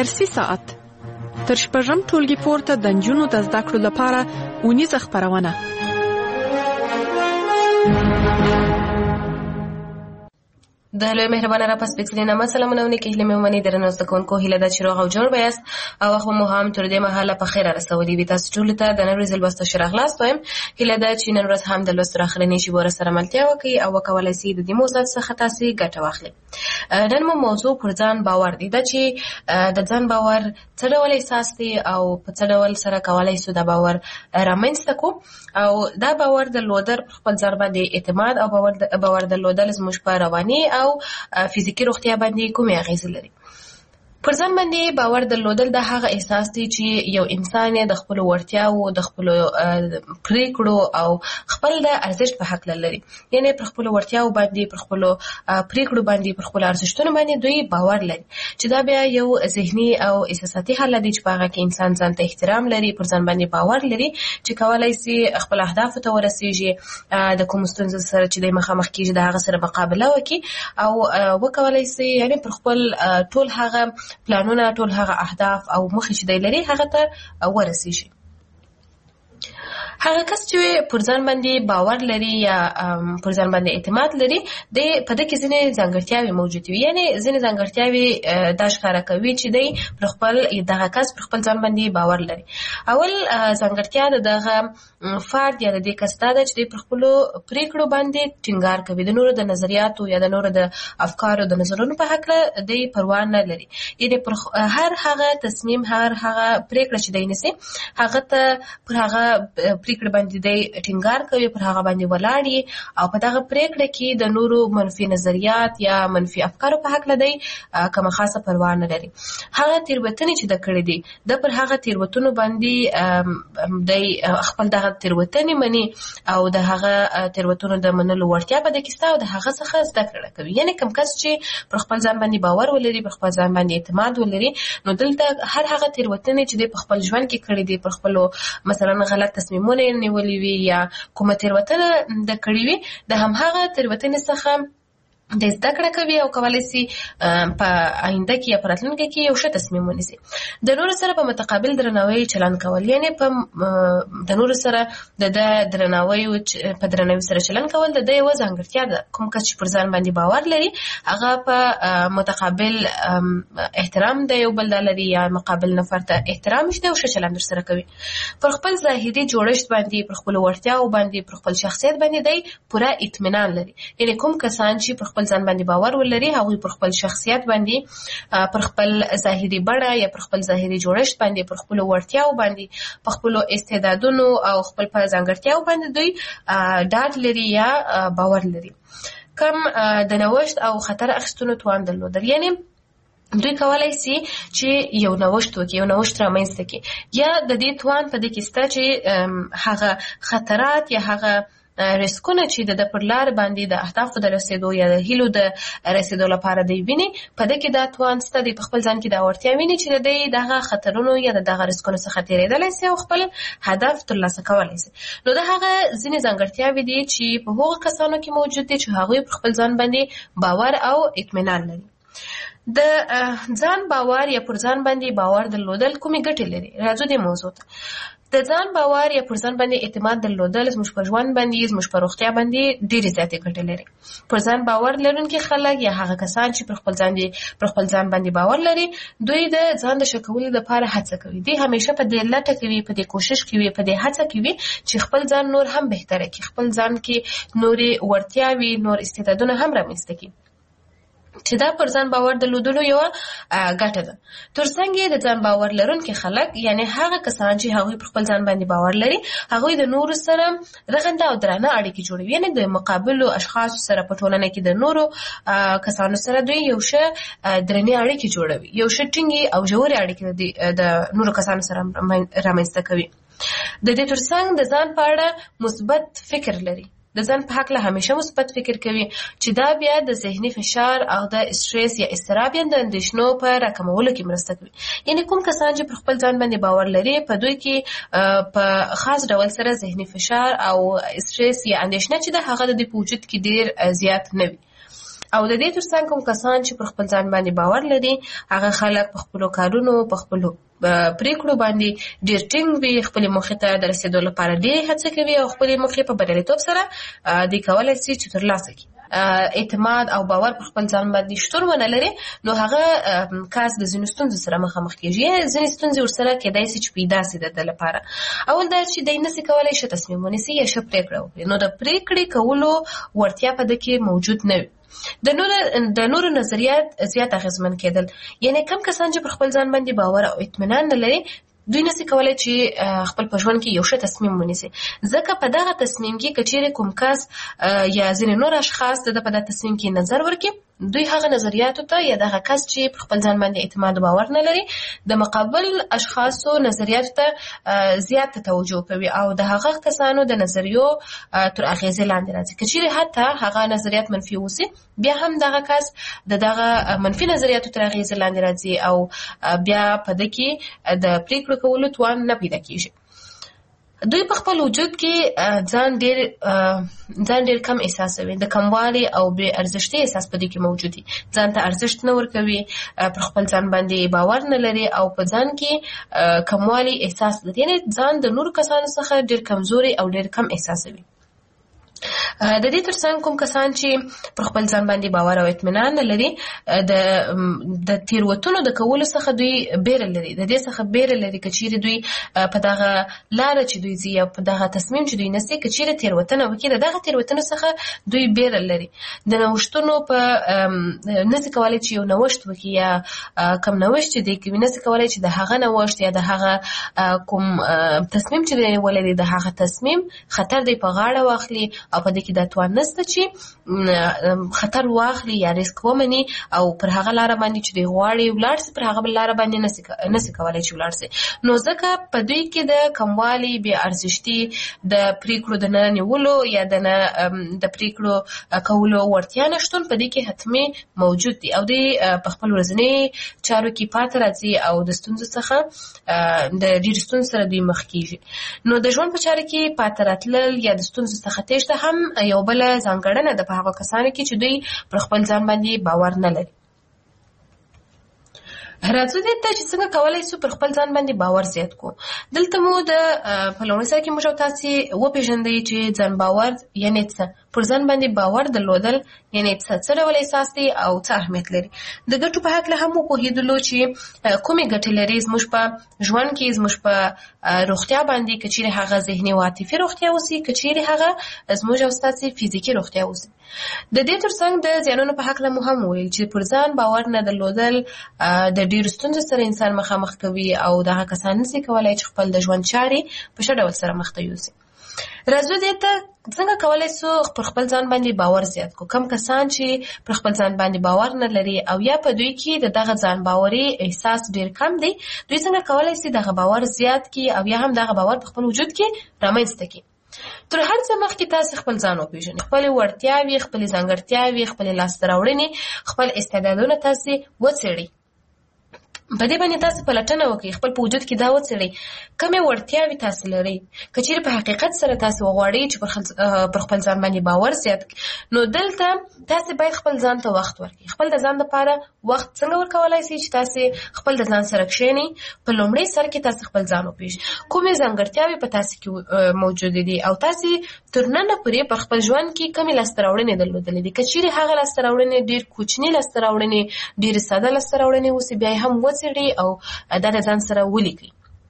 درسي ساعت تر شپږم ټولګي پورته د نجونو د زده کړو لپاره اونیزه خپرونه. د لوی مهربانه را پس پکسلینه مسلمانونه کې هله مې درنه زده کوونکو هله د چروغ او جوړ بیاست او خو مو هم تر دې مهاله په خیر رسولي وي. تاسو ټول ته د نن ورځې لوست شرح لاس وایم هله د چې نن ورځ هم د لوست راخلنې شي ور سره ملتیا وکي او کولای شي د دې موضوع څخه تاسو ګټه واخلئ. نن مو موضوع پر ځان باور دی چې د ځان باور څه ډول احساس دی او په څه ډول سره کولای شو د باور رامنځته کو او دا باور د لودر خپل ځان باندې اعتماد او باور د لودل زموږ په رواني او فزیکی روغتیا باندې کومه اغیزه لري. پر ځان باندې باور درلودل د هغه احساس دی چې یو انسان د خپل وړتیاو د خپل پریکړو او خپل د ارزښت په حق لري. یعنی پر خپل وړتیاو باندې پر خپل پریکړو باندې پر خپل ارزښتونو باندې دوی باور لري چې دا بیا یو ذهني او احساساتي حالت دی چې په هغه کې انسان ځان ته احترام لري، پر ځان باندې باور لري چې کولای شي خپل اهداف ته ورسیږي، د کوم ستونزې سره چې د مخامخ کیږي د هغه سره مقابله وکړي او وکولای شي یعنی پر خپل ټول هغه پلانونه ټول هغه اهداف او مخې چې دی لري هغه ته ورسیږي. هغه کس چې پر ځان باندې باور لري یا پر ځان باندې اعتماد لري د په دې کې ځینې ځانګړتیاوې موجود وي. یعنی ځینې ځانګړتیاوې دا ښکاره کوي چې دی پر خپل دغه کس پر خپل ځان باندې باور لري. اول ځانګړتیا دغه فرد یا د دې کس دا ده چې دی پر خپل پریکړو باندې ټینګار کوي، د نورو د نظریاتو یا د نورو د افکارو د نظرونو په حق دی پروا نه لري. یعنی پر هر هغه تصمیم هر هغه پریکړه چې دی نسی هغه ته پر هغه پریکړه باندې دی ټینګار کوي، پر هغه باندې ولاړی او په دغه پریکړه کې د نورو منفي نظریات یا منفي افکارو په حق لدی کومه خاصه پروا نه لري. هغه تیروتنې چې د کړې دي د پر هغه تیروتنو باندې دی خپل دغه تیروتنې مني او د هغه تیروتنو د منلو وړتیا په دې کې ستا او د هغه څخه زده کړه کوي. یعنی کوم کس چې پر خپل ځان باندې باور ولري، پر خپل ځان باندې اعتماد ولري، نو دلته هر هغه تیروتنې چې د خپل ژوند کې کړې دي، پر خپل مثلا غلط تصمیمونه نیولې وي یا کومه تیروتنه د کړې وي د هماغه تیروتنې څخه د زده کړه کوي او کولای شي په آینده کې یا په راتلونکي کې یو ښه تصمیم ونیسي. د نورو سره په متقابل درناوي چلند کول، یعنی په د نورو سره د درناوي په درناوي سره چلند کول د یو ځانګړتیا ده. کوم کس چې پر ځان باندې باور لري هغه په متقابل احترام د یو بل لري یا مقابل نفر ته احترام شته او ښه چلند سره کوي. پر خپل ظاهري جوړښت باندې، پر خپل وړتیاو باندې، پر خپل شخصیت باندې دی پوره اطمینان لري. یعنی کوم کسان چې پر خپل ځان باندې باور ولري هغه پر خپل شخصیت باندې، پر خپل ظاهري بڼه یا پر خپل ظاهري جوړښت باندې، پر خپل وړتیاو باندې، په خپل استعدادونو او خپل په ځانګړتیاو باندې دوی ډاډ لري یا باور لري. کم د نوښت او خطر اخیستلو توان درلودل، یعنی دوی کولای شي چې یو نوښت وکړي، یو نوښت رامنځته کړي، یا د دې توان په دې کې شته چې هغه خطرات یا هغه ریسکونه چې د پر لار باندې د اهدافو د رسیدو یا د هیلو د رسیدو لپاره دی ویني، په دې کې دا توان شته د خپل ځان کې دا ورتیا ویني چې د دغه خطرونو یا دغه ریسکونو څخه تیریدلی شي او خپل هدف ترلاسه کولی شي. نو دا هغه ځینې ځانګړتیاوې دي چې په هغو کسانو کې موجود دي چې هغوی پر خپل ځان باندې باور او اطمینان لري. د ځان باور یا پر ځان باندې باور درلودل کومې ګټې لري؟ راځو دې موضوع ته. د ځان باور یا پر ځان باندې اعتماد درلودل زموږ په ژوند باندې، زموږ په روغتیا باندې ډېرې زیاتې ګټې لري. پر ځان باور لرونکي خلک یا هغه کسان چې پر خپل ځان باندې باور لري دوی د ځان د ښه کولو لپاره هڅه کوي. دوی همیشه په دې لټه کوي، په دې کوشش کوي، په دې هڅه کوي چې خپل ځان نور هم بهتره کړي، خپل ځان کې نورې وړتیاوې، نور استعدادونه هم رامنځته کړي چې دا پر ځان باور درلودلو یو ګټه ده. ترڅنګ د ځان باور لرونکي خلک یعنی هغه کسان چې هغوی پر خپل ځان باندې باور لري هغوی د نورو سره رغنده او درانه اړیکې جوړوي. یعنی د مقابلو اشخاصو سره په ټولنه کې د نورو کسانو سره دوی یو ښه درنې اړیکې جوړوي، یو ښه ټینګې او ژورې اړیکې د نورو کسانو سره رامنځته کوي. د دې ترڅنګ د ځان په اړه مثبت فکر لري، د ځان په حق له همیشه مثبت فکر کوي چې دا بیا د ذهني فشار او د استرس یا اضطراب یا د اندېښنو په راکمولو کې مرسته کوي. یعنی کوم کسان چې پر خپل ځان باندې باور لري په دوی کې په خاص ډول سره ذهني فشار او استرس یا اندېښنه چې د هغه د وجود کې ډیر زیات نه وي. او د دې ترڅنګ کوم کسان چې پر خپل ځان باندې باور لري هغه خلک په خپلو کارونو په خپلو پریکړو باندې ډېر ټینګ وي، خپلې موخې ته د رسېدو لپاره ډېرې هڅه کوي او خپلې موخې په بریالیتوب سره دوی کولی شي چې ترلاسه کړي. اعتماد او باور په خپل ځان باندې شتون ونه لري نو هغه کس د ځینو ستونزو سره مخامخ کېږي. ځینې ستونزې ورسره کېدای شي چې پیدا شي د ده لپاره. اول دا چې دی نشي کولی ښه تصمیم ونیسي یا ښه پرېکړه وکړي، نو د پرېکړې کولو وړتیا په ده کې موجود نه وي. د نورو نظریات زیات اغېزمن کېدل، یعنی کم کسان چې پر خپل ځان باندې باور او اطمینان نه لري دوی نشي کولی چې خپل په ژوند کې یو ښه تصمیم ونیسي، ځکه په دغه تصمیم کې که چیرې کوم کس یا ځینې نور اشخاص د ده په دغه تصمیم کې نظر ورکړي، دوی هغه نظریاتو ته یا دغه کس چې پر خپل ځان باندې اعتماد او باور نه لري د مقابل اشخاصو نظریاتو ته زیات توجه کوي او د هغه کسانو د نظریو تر اغېزې لاندې راځي. که چیرې حتی هغه نظریات منفي اوسي بیا هم دغه کس د دغه منفي نظریاتو تر اغېزې لاندې راځي او بیا په ده کې د پرېکړو کولو توان نه پیدا کېږي. دوی په خپل وجود کې ځان ډېر کم احساسوي، د کموالي او بې ارزښتۍ احساس په دې کې موجود وي، ځان ته ارزښت نه ورکوي، پر خپل ځان باندې باور نه لري او په ځان کې کموالي احساس لري، یعنې ځان د نورو کسانو څخه ډېر کمزوري او ډېر کم احساسوي. د دې ترڅنګ کوم کسان چې پر خپل ځان باندې باور او اطمینان نه لري د تېروتنو د کولو څخه دوی بیره لري، د دې څخه بیره لري که چیرې دوی په دغه لاره چې دوی ځي یا په دغه تصمیم چې دوی نیسي که چیرې تېروتنه وکړي د دغه تېروتنو څخه دوی بیره لري. د نوښتونو په نشي کولی چې یو نوښت وکړي یا کوم نوښت چې دوی کوي نشي کولی چې د هغه نوښت یا د هغه کوم تصمیم چې دوی نیولی دی د هغه تصمیم خطر دوی په غاړه واخلي او په دې کې دا توان نشته چې خطر واخلي یا ریسک ومني او پر هغه لاره باندې چې دوی غواړي ولاړ شي پر هغه بل لاره باندې نشي کولی چې ولاړ شي. نو ځکه په دوی کې د کموالي بې ارزښتي د پرېکړو د نه نیولو یا د پرېکړو کولو وړتیا نشتون په دې کې حتمي موجود دي او دوی په خپل ورځني چارو کې پاتې راځي او د ستونزو څخه د ډېرو ستونزو سره دوی مخ کېږي. نو د ژوند په چارو کې پاتې راتلل یا د ستونزو څخه تېښته هم یو بله ځانګړنه ده په هغه کسانو کې چې دوی پر خپل ځان باندې باور نه لري. راځو دې ته چې څنګه کولی شو پر خپل ځان باندې باور زیات کړو. دلته مو په لومړي سر کې موږ او تاسې وپېژندئ چې ځان باور یعنې څه، پر ځان باندې باور درلودل یعنې څه ډول احساس دی او څه اهمیت لري. د ګټو په هکله هم وپوهېدلو چې کومې ګټې لري زموږ په ژوند کې، زموږ په روغتیا باندې، که چیرې هغه ذهني او عاطفي روغتیا اوسي، که چیرې هغه زموږ او ستاسې فزیکي روغتیا اوسي. د دې ترڅنګ د زیانونو په هکله مو هم وویل چې پر ځان باور نه درلودل د ډېرو ستونزو سره انسان مخامخ کوي او دغه کسان نشي کولی چې خپل د ژوند چارې په ښه ډول سره مخته یوسي. راځو دې ته څنګه کولی شو پر خپل ځان باندې باور زیات کړو. کم کسان چې پر خپل ځان باندې باور نه لري او یا په دوی کې د دغه ځان باوري احساس ډېر کم دی، دوی څنګه کولی شي دغه باور زیات کړي او یا هم دغه باور په خپل وجود کې رامنځته کړي. تر هر څه مخکې تاسې خپل ځان وپېژنئ، خپلې وړتیاوې، خپلې ځانګړتیاوې، خپلې لاسته راوړنې، خپل استعدادونه تاسې وڅېړئ. په دې باندې تاسې پلټنه وکړئ، خپل په وجود کې دا وڅېړئ کومې وړتیاوې تاسې لرئ. که چیرې په حقیقت سره تاسې وغواړئ چې پر خپل ځان باندې باور زیات کړئ، نو دلته تاسې باید خپل ځان ته وخت ورکړئ. خپل د ځان لپاره وخت څنګه ورکولی شئ چې تاسې خپل د ځان سره کښېنئ. په لومړي سر کې تاسې خپل ځان وپېژنئ، کومې ځانګړتیاوې په تاسې کې موجودې دي او تاسې تر ننه پورې پر خپل ژوند کې کومې لاسته راوړنې درلودلې دي. که چیرې هغه لاسته راوړنې ډېر کوچني لاسته راوړنې، ډېرې ساده لاسته راوړنې اوسي، بیا یې هم وڅېړئ او دا د ځان سره ولیکئ.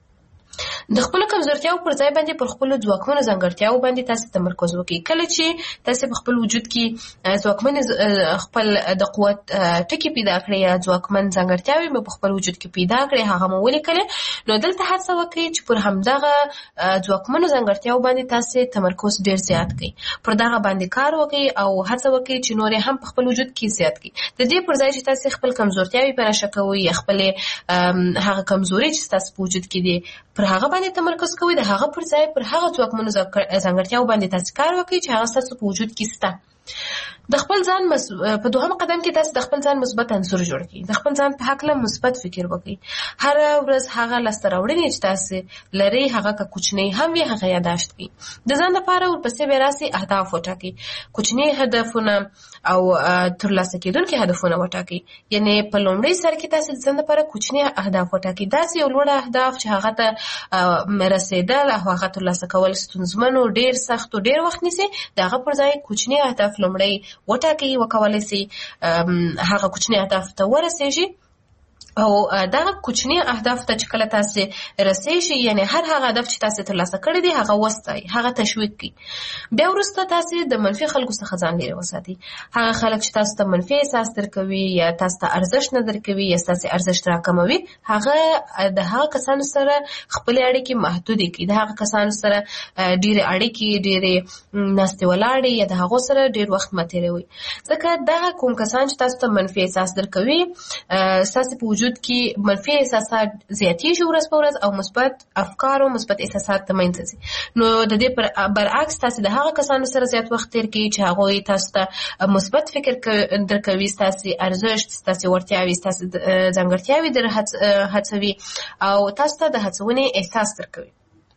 د خپلو کمزورتیاو پر ځای باندې پر خپلو ځواکمنو ځانګړتیاو باندې تاسې تمرکز وکړئ. کله چې تاسې په خپل وجود کې ځواکمن خپل د قوت ټکي پیدا کړئ یا ځواکمن ځانګړتیاوې مو په خپل وجود کې پیدا کړئ، هغه مو ولیکلې، نو دلته هڅه وکړئ چې پر همدغه ځواکمنو ځانګړتیاو باندې تاسې تمرکز ډېر زیات کړئ، پر دغه باندې کار وکړئ او هڅه وکړئ چې نور هم په خپل وجود کې زیات کړئ. د دې پر ځای چې تاسې خپل کمزورتیاوې په نښه کوئ یا خپلې هغه کمزوري چې ستاسو په وجود کې دي پر هغه باندې تمرکز کوئ، د هغه پر ځای پر هغه ځواکمنو ځانګړتیاو باندې تاسې کار وکړئ چې هغه ستاسو په وجود کې شته. د خپل ځان په دوهم قدم کې تاسو د خپل ځان مثبت عنصر جوړ کړئ. د خپل ځان په حق له مثبت فکر وکړئ. هر ورځ هغه لاسته راوړنې چې تاسو لري هغه که کوچنی هم وي هغه یاداشت کړئ. د ځان لپاره ورپسې بیا راسي اهداف وټاکئ. کوچنی هدفونه او ترلاسه کېدونکي هدفونه وټاکئ. یعنی په لومړي سر کې تاسو د ځان لپاره کوچنی اهداف وټاکئ. داسې یو لوړ اهداف چې هغه ته رسیدل او هغه ترلاسه کول ستونزمن او ډیر سخت او ډیر وخت نیسي. دغه پر ځای کوچنی اهداف لومړی وټاکئ وکولای شي هغه کوچنی اهداف ته ورسیږي او دغه کوچنی اهداف ته چې کله تاسو رسیږئ یعنی هر هغه هدف چې تاسو ترلاسه کړی دی هغه وستای هغه تشویق کړئ. بیا وروسته تاسو د منفي خلکو څخه ځان لرې وساتئ. هغه خلک چې تاسو ته منفي احساس درکوي یا تاسو ته ارزښت نه درکوي یا تاسو ارزښت راکموي هغه د هغه کسانو سره خپل اړیکې محدود کړئ. د هغه کسانو سره ډېر اړیکې ډېر ناستې ولاړې یا د هغو سره ډېر وخت مه تېروئ. ځکه دغه کوم کسان چې تاسو ته منفي احساس درکوي ستاسو په وجود کې منفي احساسات زیاتېږي ورځ په ورځ او مثبت افکار او مثبت احساسات د منځه ځي. نو د دې برعکس تاسو د هغه کسانو سره زیات وخت تیر کړئ چې هغوی تاسو ته مثبت فکر درکوي، ستاسو ارزښت، ستاسو وړتیاوې، ستاسو ځانګړتیاوې در هڅوي او تاسو ته د هڅونې احساس درکوي.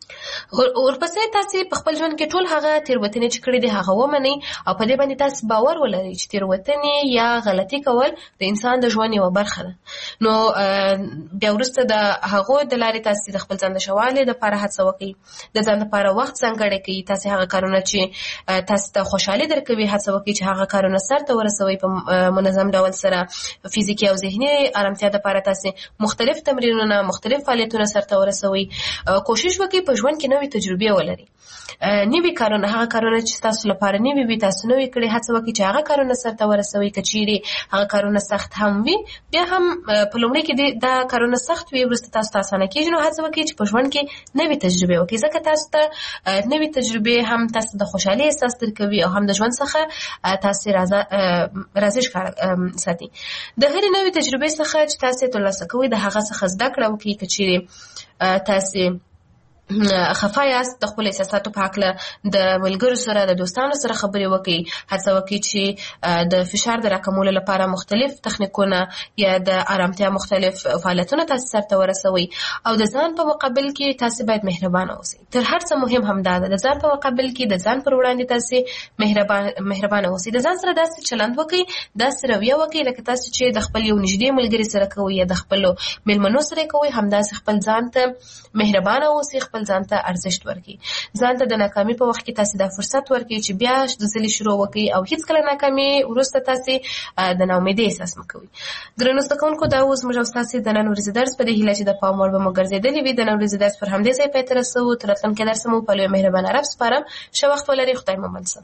ورپسې تاسو په خپل ژوند کې ټول هغه تیروتنې چې کړې دي هغه ومنئ او په دې باندې تاسو باور ولرئ چې تیروتنې یا غلطي کول د انسان د ژوند یوه برخه ده. نو بیا وروسته د هغو د لارې تاسو د خپل ځان د ښه والي دپاره هڅه وکړئ. د ځان دپاره وخت ځانګړی کړئ. تاسو هغه کارونه چې تاسو ته خوشحالي درکوي هڅه وکړئ چې هغه کارونه سرته ورسوئ په منظم ډول سره. فزیکي او ذهني ارامتیا دپاره تاسو مختلف تمرینونه مختلف فعالیتونه سرته ورسوئ. کوشش وکړئ په ژوند کې نوې تجربې ولري. نوي کارونه هغه کارونه چې تاسو لپاره نوي وي تاسو نوي کړئ. هڅه وکړئ چې هغه کارونه سرته ورسوئ. که چیرې هغه کارونه سخت هم وي بیا هم په لومړي کې دا کارونه سخت وي وروسته تاسو ته اسانه کېږي. نو هڅه وکړئ چې په ژوند کې نوې تجربې وکړئ ځکه تاسو ته نوې تجربې هم تاسو د خوشحالۍ احساس درکوي او هم د ژوند څخه تاسو راضي ښکاره ساتي. د هرې نوې تجربې څخه چې تاسو ترلاسه کوئ د هغه څخه زده کړه وکړئ. که چیرې تاسو خفه یاست د خپل احساساتو په هکله د ملګرو سره د دوستانو سره خبرې وکړئ. هڅه وکړئ چې د فشار د راکمولو لپاره مختلف تخنیکونه یا د آرامتیا مختلف فعالیتونه تاسو سرته ورسوئ او د ځان په مقابل کې تاسو باید مهربانه اوسئ. تر هر څه مهم هم دا ده د ځان په مقابل کې د ځان پر وړاندې تاسو مهربانه اوسئ. د ځان سره داسې چلند وکړئ داسې رویه وکړئ لکه تاسو چې د خپل یو نږدې ملګري سره کوئ یا د خپلو مېلمنو سره کوئ همداسې خپل ځان ته مهربانه اوسئ. خپل ځان ته ارزښت ورکړئ. ځان ته د ناکامي په وخت کې تاسو دا فرصت ورکړئ چې بیا د ځلې شروع وکړئ او هیڅکله ناکامي وروسته تاسو د ناامیدۍ احساس مه کوئ. درنو زده کوونکو دا اوس موږ او ستاسو د نن ورځې درس په دې هیله چې د پام وړ به مو ګرځېدلی وي. د نن ورځې درس پر همدې ځای پای ته رسوو. تر راتلونکي درسه مو په لوی مهربانه رب سپارم. ښه وخت ولرئ. خدای مو مل شه.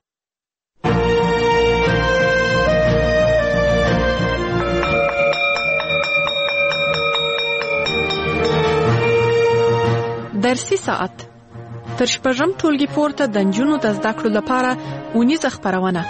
درسي ساعت تر شپږم ټولګي پورته د نجونو د زده کړو لپاره اونیزه خپرونه.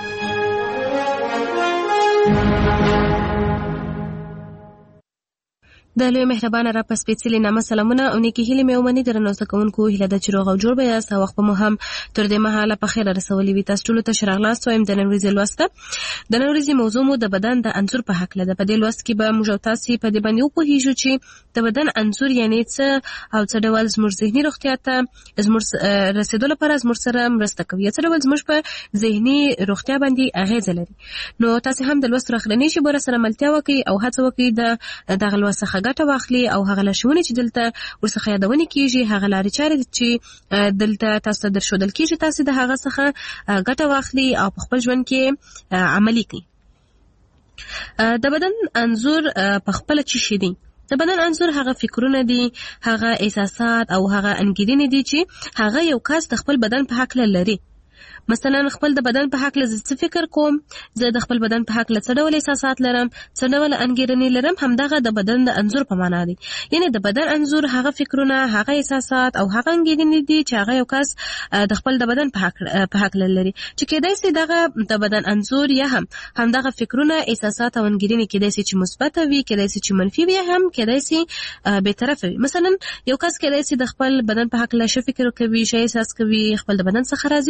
د لوی مهربانه را په سپېڅلي نامه سلامونه او نیکې هیلې مې ومني. درنو زده کوونکو هیله ده چې روغ او جوړ به یاست او وخت به مو هم تر دې مهاله په خیره رسولي وي. تاسو ټولو ته ښه راغلاست وایم. د نن ورځې لوست د نن ورځې موضوع مو د بدن د انځور په هکله ده. په دې لوست کې به موږ او تاسو په دې باندې وپوهیږو چې د بدن انځور یعنې څه او څه ډول زموږ ذهني روغتیا ته زموږ رسېدو لپاره زموږ سره مرسته کوي یا څه ډول زموږ په ذهني روغتیا باندې اغېزه لري. نو تاسو هم د لوست راخلنې شیبو سره ملتیا وکړئ او هڅه وکړئ دغه لوست څخه ګټه واخلي او هغه لارښوونې چې دلته ورڅخه یادونه کیږي هغه لارې چارې چې دلته تاسو ته درښودل کیږي تاسو د هغه څخه ګټه واخلي او په خپل ژوند کې عملي کړئ. د بدن انځور په خپله څه شی دی؟ د بدن انځور هغه فکرونه دي، هغه احساسات او هغه انګیرنې دي چې هغه یو کس د خپل بدن په هکله لري. مثلا خپل د بدن په هکله زه څه فکر کوم، زه د خپل بدن په هکله څه ډول احساسات لرم، څه ډول انګیرنې لرم، همدغه د بدن د انځور په معنا دی. یعنی د بدن انځور هغه فکرونه، هغه احساسات او هغه انګیرنې دي چې هغه یو کس د خپل د بدن په هکله لري، چې کېدای شي دغه د بدن انځور یا همدغه فکرونه، احساسات او انګیرنې کېدای شي چې مثبت وي، کېدای شي چې منفي وي، هم کېدای شي بې طرفه وي. مثلا یو کس کېدای شي د خپل بدن په هکله ښه فکر کوي، ښه احساس کوي، خپل د بدن څخه راضي وي، نو دا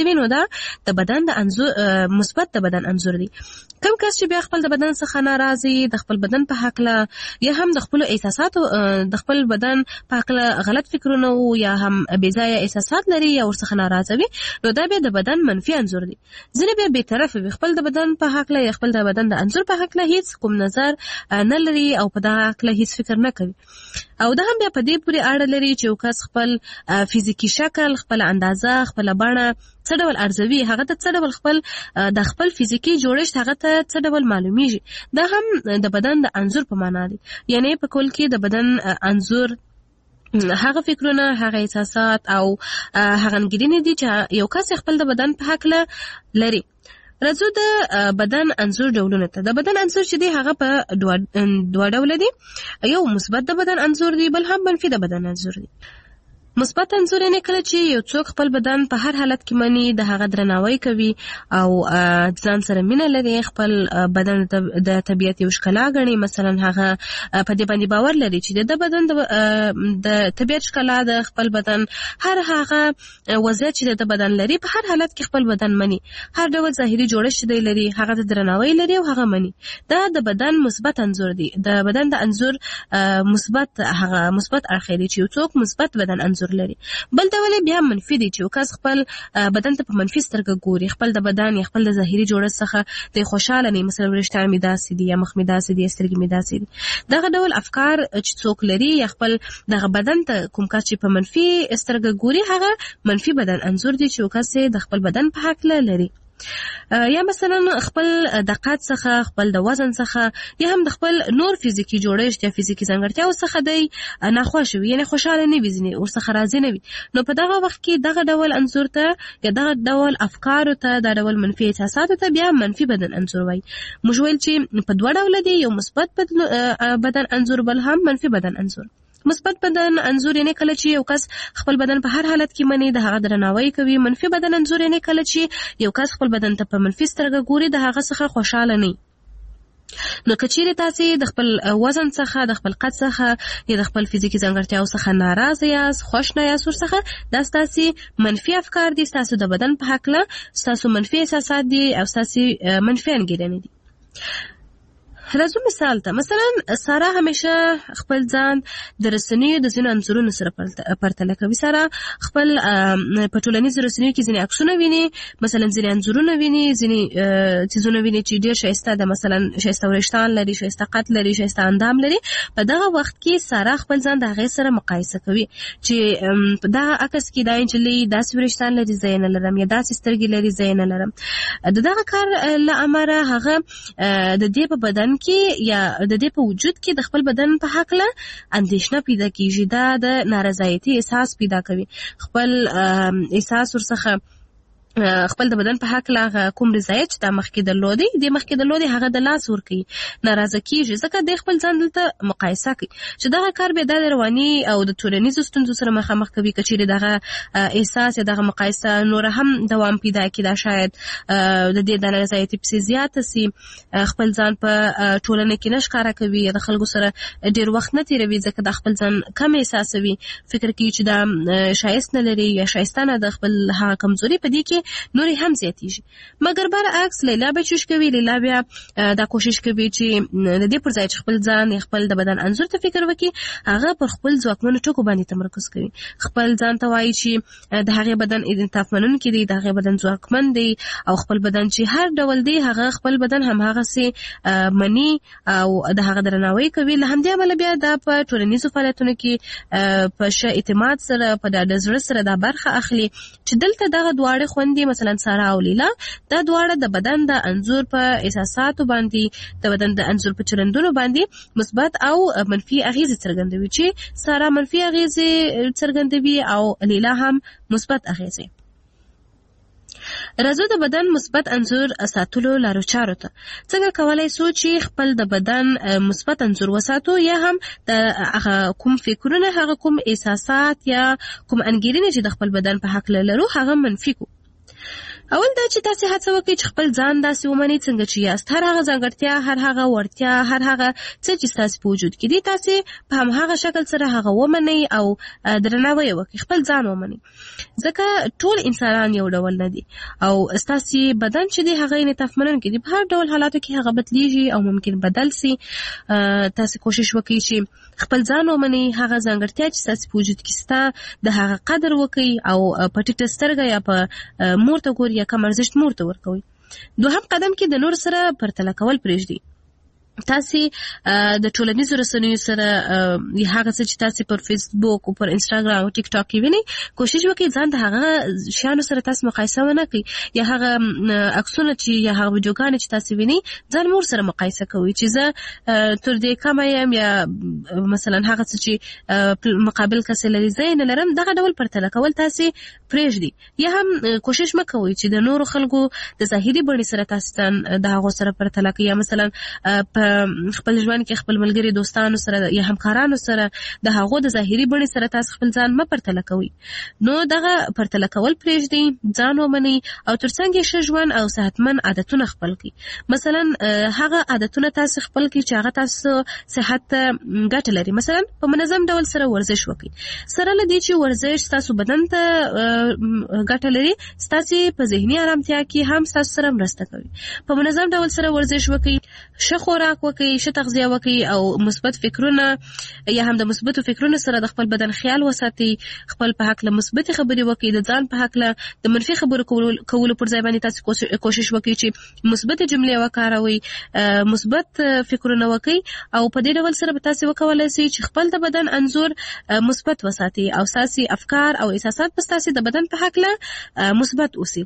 هغه د بدن د انځور مثبت د بدن انځور دی. کوم کس چې بیا خپل د بدن څخه ناراضي، د خپل بدن په حقله یا هم د خپل احساساتو د خپل بدن په حقله غلط فکرونه او یا هم بې ځایه احساسات لري یا ورڅخه ناراضه وي، نو دا بیا د بدن منفي انځور دی. ځینې بیا بې طرفه وي، خپل د بدن په حقله یا خپل د بدن د انځور په حقله هیڅ کوم نظر نه لري او په دغه حقله هیڅ فکر نه کوي. او دا هم بیا په دې پورې اړه لري چې یو کس خپل فزیکي شکل، خپل اندازه، خپل بڼه څه ډول ارزوي، هغه ته څه ډول خپل فزیکي جوړښت هغه ته څه ډول معلومیږي. دا هم د بدن د انځور په معنا دی. یعنی په کل کې د بدن انځور هغه فکرونه، هغه احساسات او هغه انګیرنې دي چې یو کس خپل د بدن په حقله لري. راځو د بدن انځور ډولونه ته. د بدن انځور چې دی هغه په دوه ډوله دي. یو مثبت د بدن انځور دی، بل هم منفي د بدن انځور دی. مثبت انځور یعنی کله چې یو څوک خپل بدن په هر حالت کې مني، د هغه درناوی کوي او ځان سره مینه لري، خپل بدن د طبیعت یو ښکلا ګڼي. مثلا هغه په دې باندې باور لري چې د بدن د طبیعت ښکلا د خپل بدن هر هغه وضعیت چې د بدن لري په هر حالت کې خپل بدن مني، هر ډول ظاهري جوړښت چې دی لري هغه د درناوی لري او هغه مني. دا د بدن مثبت انځور دی. د بدن د انځور مثبت اړخ دی چې یو څوک مثبت بدن انځور لري. بل ډول بیا منفي دی چې یو کس خپل بدن ته په منفي سترګه ګوري، خپل د بدن یا خپل د ظاهري جوړښت څخه د خوشاله نه، مثلا وریښتان مې داسې دي یا مخ مې داسې دي یا سترګې مې داسې دي. دغه ډول افکار چې څوک لري یا خپل دغه بدن ته کوم کس چې په منفي سترګه ګوري هغه منفي بدن انځور دی چې یو کس د خپل بدن په حقله لري. یا مثلا خپل د قد څخه، خپل د وزن څخه یا هم د خپل نور فزیکی جوړښت یا فزیکی ځانګړتیاو څخه دی ناخوښ وي، یعنی خوشاله نه وي، ځینې ورڅخه راضي نه وي. نو په دغه وخت کې دغه ډول انځور ته یا دغه ډول افکارو ته، دا ډول منفي احساساتو ته بیا منفي بدن انځور وایي. موږ ویل چې په دوه ډوله دی، یو مثبت بدن انځور، بل هم منفي بدن انځور. مثبت بدن انځور یعنی کله چې یو کس خپل بدن په هر حالت کې مني، د هغه درناوی کوي. منفي بدن انځور یعنی کله چې یو کس خپل بدن ته په منفي سترګه ګوري، د هغه څخه خوشاله نه. نو کچېرې تاسې د خپل وزن څخه، د خپل قد څخه یا د خپل فزیکي ځانګړتیاو څخه ناراضه یاست، خوښ نه یاست ورڅخه، دا ستاسې منفي افکار دي، ستاسو د بدن په حقله ستاسو منفي احساسات دي او ستاسې منفي انګیرنې دي. راځو مثال ته. مثلا سارا همیشه خپل ځان د رسنیو د ځینو انځورونو سره پرتله کوي. سارا خپل په ټولنیزو رسنیو کې ځینې عکسونه ویني، مثلا ځینې انځورونه ویني، ځینې څیزونه ویني چې ډېر ښایسته ده، مثلا ښایسته وریښتان لري، ښایسته قد لري، ښایسته اندام لري. په دغه وخت کې سارا خپل ځان د هغې سره مقایسه کوي چې په دغه عکس کې دا نجلۍ داسې وریښتان لري، زه یې نه لرم، یا داسې سترګې لري، زه یې نه لرم. د دغه کار له امله هغه د دې په بدن کې یا د دې په وجود کې د خپل بدن په حقله اندېښنه پیدا کیږي. دا د نارضایتي احساس پیدا کوي. خپل احساس ورڅخه خپل د بدن په حقله کوم رضایت چې دا مخکې درلودی، د مخکې درلودی هغه د لاس ورکوي، ناراضه کیږي، ځکه د خپل ځان دلته مقایسه کوي چې دغه کار به د رواني او د ټولنیزو ستونزو سره مخامخ کوي. که چیرې دغه احساس یا دغه مقایسه نور هم دوام پیدا کړي، دا شاید د دې د نارضایتي پسې زیاته سي، خپل ځان په ټولنه کې نه ښکاره کوي، د خلکو سره ډېر وخت نه تېروي ځکه د خپل ځان کم احساسوي، فکر کوي چې دا ښایست نه لري یا ښایسته نه ده. خپل هغه کمزوري په دې کې نورې هم زیاتیږي. مګر برعکس لیلا به چوش کوي، لیلا بیا دا کوشش کوي چې د دې پر ځای چې خپل ځان خپل د بدن انځور ته فکر وکړي، هغه پر خپل ځواکمنو ټکو باندې تمرکز کوي. خپل ځان ته وایي چې د هغې بدن انعطاف منونکی دی، د هغې بدن ځواکمن دی، او خپل بدن چې هر ډول دی هغه خپل بدن هماغسې مني او د هغه درناوی کوي. له همدې امله بیا دا په ټولنیزو فعالیتونو کې په ښه اعتماد سره، په ډاډه زړه سره دا برخه اخلي چې دلته دغه دواړه خوندې، مثلا سارا او لیلا، دا دواړه د بدن د انځور په احساساتو باندې، د بدن د انځور په چلندونو باندې مثبت او منفي اغیزې څرګندوي، چې سارا منفي اغیزې څرګندوي او لیلا هم مثبت اغیزې. راځو د بدن مثبت انځور ساتلو لارو چارو ته. څنګه کولای سو چې خپل د بدن مثبت انځور وساتو، یا هم د کوم فکرونه، هغه کوم احساسات یا کوم انګیرنې چې د خپل بدن په حق لرو هغه منفي کو. اول دا چې تاسو هڅه وکړئ چې خپل ځان داسې ومنئ څنګه چې یاست. هر هغه ځانګړتیا، هر هغه وړتیا، هر هغه څه چې تاسو په وجود کې دي، تاسو په هماغه شکل سره هغه ومنئ او درناوی وکړئ. خپل ځان ومنئ ځکه ټول انسانان یو ډول نه دي او تاسو بدن چې دی هغه انعطاف منونکی دی. په هر ډول حالاتو کې هغه بدلیږي او ممکن بدل سي. تاسو کوشش وکړئ چې خپل ځان ومنئ، هغه ځانګړتیا چې تاسو په وجود کې ستا د هغه قدر وکړئ او په ټیټه سترګه یا په مور ته ګورئ یا کم ارزښت مور ته ورکوئ. دوهم قدم کې د نور سره پرتله کول پرېږدئ. تاسو د ټولنیزو رسنیو سره هغه څه چې تاسو پر فیسبوک او پر انستګرام او ټیک ټاک کې وینئ، کوشش وکړئ ځان د هغه شیانو سره تاسو مقایسه ونه کړئ، یا هغه عکسونه چې یا هغه ویډیوګانې چې تاسو وینئ ځان مور سره مقایسه کوئ چې زه تر دې کم یم یا مثلا هغه څه چې مقابل کس لري زه نه لرم. دغه ډول پرتله کول تاسو پرېږدئ. یا هم کوشش مکوئ چې د نورو خلکو د ظاهري بڼې سره تاسو د هغو سره پرتله کړئ، یا مثلا خپل ژوند کې خپل ملګری دوستانو سره یا همکارانو سره د هغو د ظاهري بڼې سره تاسو خپل ځان مه پرتله کوئ. نو دغه پرتله کول پرېږدئ، ځان ومنئ او ترڅنګ یې ښه ژوند او صحتمند عادتونه خپل کړئ. مثلا هغه عادتونه تاسو خپل کړئ چې هغه تاسو صحت ته ګټه لري. مثلا په منظم ډول سره ورزش وکړئ. سره له دې چې ورزش تاسو بدن ته ګټه لري، تاسو په ذهني آرامتیا کې هم تاسو سره مرسته کوي. په منظم ډول سره ورزش وکړئ، ښه خوراک وکړئ، ښه تغذیه وکړئ او مثبت فکرونه یا هم د مثبتو فکرونو سره د خپل بدن خیال وساتئ. خپل په حق له مثبت خبرې وکړئ. د ځان په حق له د منفي خبرو کولو پر ځای باندې تاسو کوشش وکړئ چې مثبت جملې وکاروئ، مثبت فکرونه وکړئ او په دې ډول سره به تاسو وکولای شئ چې خپل د بدن انځور مثبت وساتئ او تاسو افکار او احساسات په تاسو د بدن په حق له مثبت اوسئ.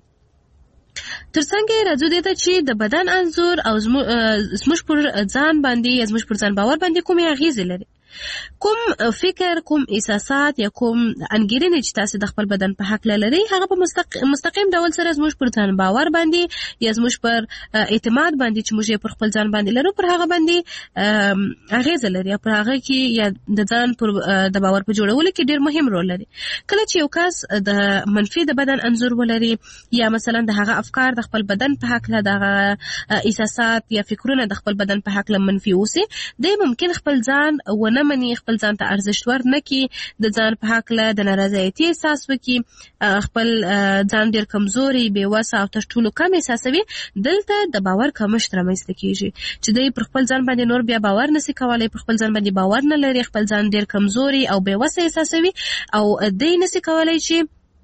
ترڅنګ راځو دې ته چې د بدن انځور او زموږ پر ځان باندې یا زموږ پر ځان باور باندې کومې اغیزې لري. کوم فکر، کوم احساسات یا کوم انګیرنې چې تاسو د خپل بدن په حق لري هغه په مستقیم ډول سره زموږ پر ځان باور باندې یا زموږ پر اعتماد باندې چې موږ پر خپل ځان باندې لرو پر هغه باندې اغیزه لري. پر هغه کې یا د ځان پر د باور په جوړولو کې ډیر مهم رول لري. کله چې یو کس د منفي د بدن انځور ولري یا مثلا د هغه افکار د خپل بدن په حق له دغه احساسات یا فکرونه د خپل بدن په حق له منفي اوسي، د ممکن خپل ځان ونه مني، خپل ځان ته ارزښت ورنکړي، د ځان په حق له د نارضایتي احساس وکړي، خپل ځان ډیر کمزوري، بې وسه او تر ټولو کم احساسوي. دلته د باور کمښت رامنځته کیږي چې دوی پر خپل ځان باندې نور بیا باور نشي کولای، پر خپل ځان باندې باور نه لري، خپل ځان ډیر کمزوري او بې وسه احساسوي او دوی نشي کولای چې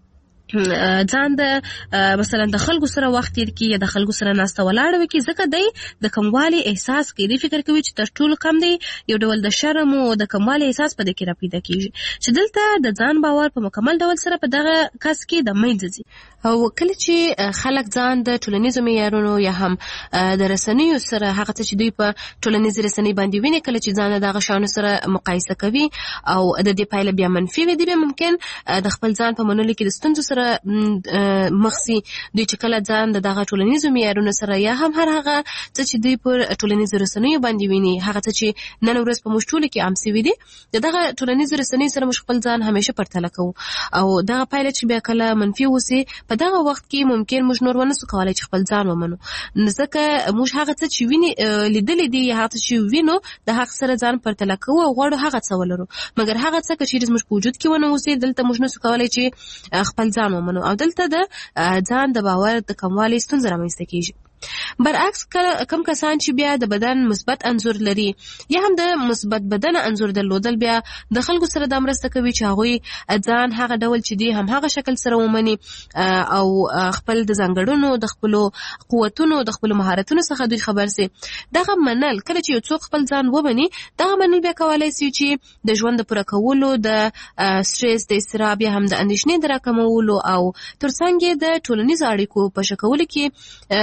ځان د مثلا د خلکو سره وخت تیر کړي یا د خلکو سره ناسته ولاړه وکړي، ځکه دی د کموالي احساس کوي. دی فکر کوي چې تر ټولو کم دی، یو ډول د شرم او د کموالي احساس په دې کې را پیدا کیږي چې دلته د ځان باور په مکمل ډول سره په دغه کس کې د منځ ځي. او کله چې خلک ځان د ټولنیزو معیارونو یا هم د رسنیو سره هغه څه چې دوی په ټولنیزو رسنۍ باندې ویني، کله چې ځان دغه شانو سره مقایسه کوي او د دې پایله بیا منفي وي، دی ممکن د خپل ځان په منلو کې د ستونزو سره مخسي. دوی چې کله ځان دغه ټولنیزو معیارونو سره یا هم هر هغه څه چې دوی پر ټولنیزو رسنیو باندې ویني، هغه څه چې نن ورځ په موږ ټولو کې عام شوي دي، دغه ټولنیزو رسنیو سره موږ خپل ځان همیشه پرتله کوو او دغه پایله چې بیا کله منفي وسی، په دغه وخت کې ممکن موږ نور ونسو کولای چې خپل ځان ومنو، ځکه موږ هغه څه چې ویني لیدلې دي یا هغه چې وینو د حق سره ځان پرتله کوو او غواړو هغه څه ولرو، مګر هغه څه چې زموږ په وجود کې ونه اوسي، دلته موږ نسو کولای چې خپل ځان ومنو او دلته د ځان د باور د کموالي ستونزه رامنځته کیږي. برعکس کم کسان چې بیا د بدن مثبت انځور لري یا هم د مثبت بدن انځور درلودل، بیا د خلکو سره د مرسته کوي چې هغوی ځان هغه ډول چې دی هم هغه شکل سره ومني او خپل د ځانګړنو، د خپل قوتونو، د خپل مهارتونو څخه دوی خبر سي. دغه منل، کله چې یو څوک خپل ځان ومني، دغه منل بیا کولای شي چې د ژوند د پوره کولو، د سټرس، د اضطراب یا هم د اندېښنې د راکمولو او ترڅنګ د ټولنیزو اړیکو په ښه کولو کې زموږ سره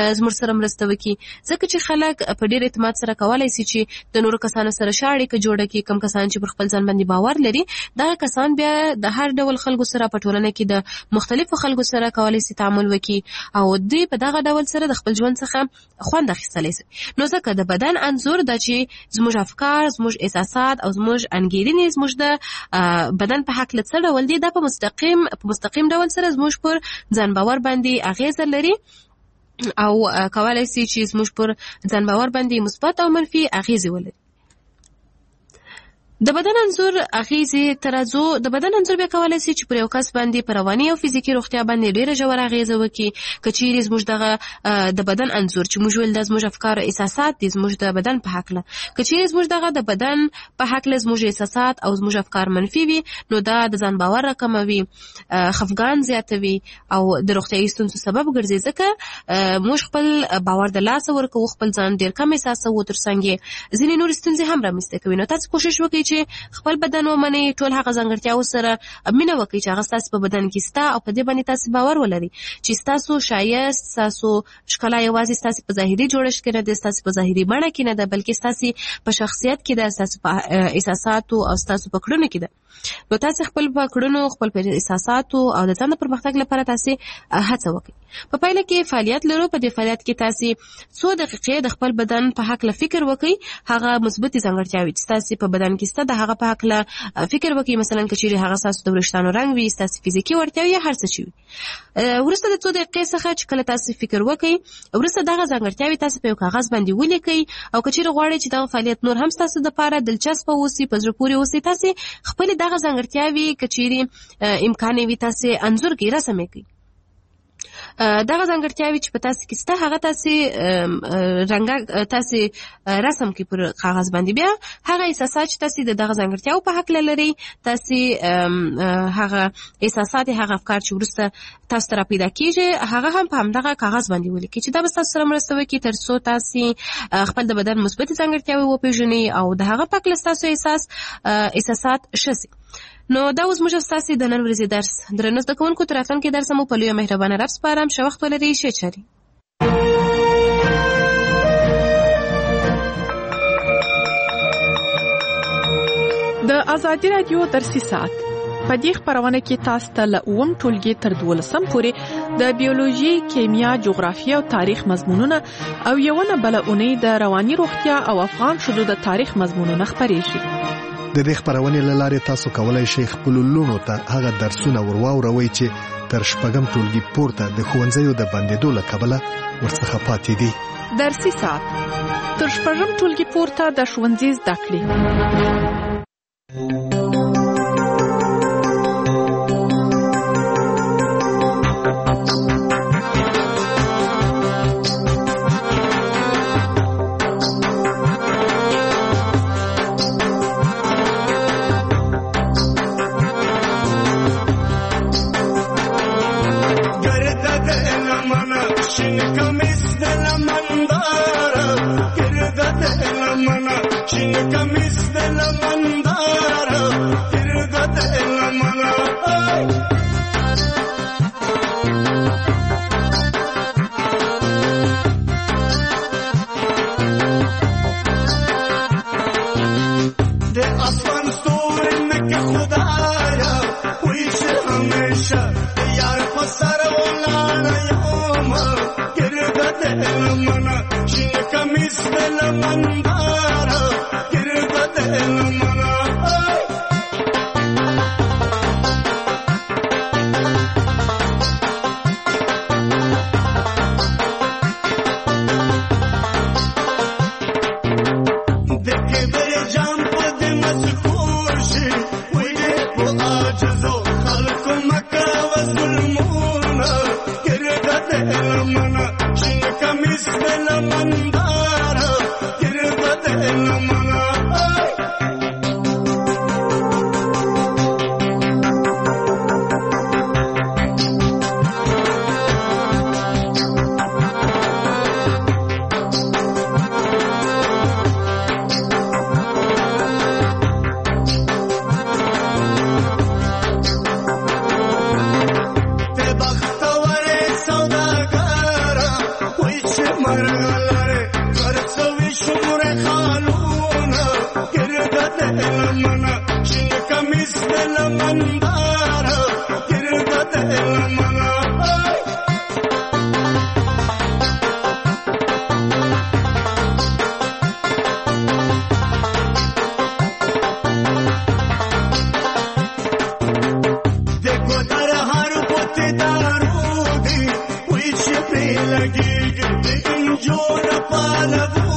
سره مرسته وکړي، ځکه چې خلک په ډېر اعتماد سره کولای شي چې د نورو کسانو سره ښه اړیکه جوړه کړي. کوم کسان چې پر خپل ځان باندې باور لري دغه کسان بیا د هر ډول خلکو سره په ټولنه کې د مختلفو خلکو سره کولای شي تعامل وکړي او دوی په دغه ډول سره د خپل ژوند څخه خوند اخیستلی شي. نو ځکه د بدن انځور دا چې زموږ افکار، زموږ احساسات او زموږ انګیرنې زموږ د بدن په هکله څه ډول دي، دا په مستقیم ډول سره زموږ پر ځان باور باندې اغیزه لري او کولای شي چې زموږ پر ځان باور باندې مثبت او منفي اغیزې ولري. د بدن انځور اغیزې ترازو د بدن انځور بیا کولای شي چې پر یو کس باندې پر رواني او فزیکي روغتیا باندې ډیره ژوره اغیزه وکړي. که چیرې زموږ دغه د بدن انځور چې موږ ویل د زموږ افکار او احساسات دي زموږ د بدن په هکله، که چیرې زموږ دغه د بدن په هکله زموږ احساسات او زموږ افکار منفي وي، نو دا د ځان باور راکموي، خفګان زیاتوي او د روغتیايي ستونزو سبب ګرځي. ځکه موږ خپل باور د لاسه ورکوو، خپل ځان ډیر کم احساسوو، ترڅنګ ځینې نورې ستونزې هم رامنځته کوي. نو تاسو کوشش وکړئ چې خپل بدن ومنئ، ټول هغه ځانګړتیاو سره مینه وکړئ چې هغه ستاسو په بدن کې شته او په دې باندې تاسو باور ولرئ چې ستاسو ښایست، ستاسو ښکلا یوازې ستاسو په ظاهري جوړښت کې نه ده، ستاسو په ظاهري بڼه کې نه ده، بلکې ستاسو په شخصیت کې ده، ستاسو په احساساتو او ستاسو په کړنو کې ده. نو تاسو خپل په کړنو، خپل په احساساتو او د ځان د پرمختګ لپاره تاسو هڅه وکړئ. په پایله کې فعالیت لرو. په دې فعالیت کې تاسو 100 دقیقې د خپل بدن په هکله فکر وکړئ، هغه مثبت ځانګړتیاوې چې تاسو په بدن کې ستاسو د هغه په هکله فکر وکړئ. مثلا که چیرې هغه تاسو د وریښتانو رنګ وي، تاسو فزیکي وړتیاوې یا هر څه شي. ورسته د 2 دقیقې څخه چې کله تاسو فکر وکړئ، ورسته دغه ځانګړتیاوې تاسو په یو کاغذ باندې ولیکئ او که چیرې غواړئ چې دغه فعالیت نور هم تاسو د لپاره دلچسپ اوسي، په زړه پورې اوسي، تاسو خپل دغه ځانګړتیاوې که چیرې امکان وي تاسو انځور کې رسم کړئ. دغه ځانګړتیاوې چې په تاسو کې شته هغه تاسو رسم کړئ پر کاغذ باندې. بیا هغه احساسات چې تاسو دغه ځانګړتیاو په هکله لرئ، تاسو هغه احساسات، هغه افکار چې وروسته تاسو ته راپیدا کیږي هغه هم په همدغه کاغذ باندې ولیکئ چې دا به تاسو سره مرسته وکړي تر څو تاسو خپل د بدن مثبت ځانګړتیاوې وپېژنئ او د هغه په هکله ستاسو احساسات ښه شي. نو دا اوس موږ ستاسو د نن ورځې درس درنو زده کوونکو تر راتلونکي درس مو په لویه مهربانه رب سپارم. ښه وخت ولرئ. ښه چارې. د ازادي رادیو درسي ساعت په دې خبرونه کې تاسو ته له 9 ټولګي تر 12 پورې د بیولوژي، کیمیا، جغرافیه او تاریخ مضمونونه او یوونه بلونه د رواني روغتیا او افغان شذو د تاریخ مضمونونه خبرېږي. د دې خبرونې لاره تاسو کولای شئ خپل لونو ته هغه درسونه ورواوروي چې تر شپږم ټولګي پورته د ښوونځیو د بندېدو له کبله ورڅخه پاتې دي. درسي ساعت تر شپږم ټولګي پورته د ښوونځي زده کړې. مرغلره خرڅوي شمره خالونه ګرد د لمنه شین کمیس د لمندار ګرد د لمنه lagi, the enjoy the